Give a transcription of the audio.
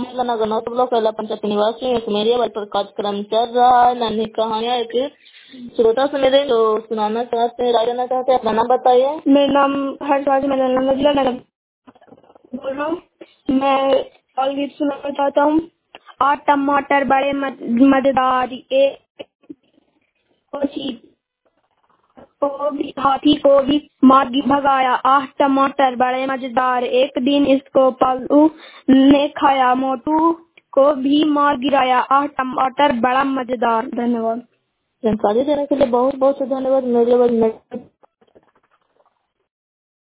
मेला नगर नौ block कैला पंचायत निवासी Sumeria पर कार्यक्रम चल रहा है। नन्ही कहानियाँ एक श्रोता सुमेरे जो सुनाना चाहते हैं, राय देना चाहते हैं, अपना नाम बताइए। मेरा नाम हर्षराज मैं बोल रहा हूँ। मैं और गीत सुनाना चाहता हूँ। आठ टमाटर बड़े मजेदार, एक हाथी को भी मार भगाया। आठ टमाटर बड़े मजेदार, एक दिन इसको पल्लू ने खाया, मोटू को भी मार गिराया। आठ टमाटर बड़ा मजेदार। धन्यवाद। जानकारी देने के लिए बहुत बहुत धन्यवाद।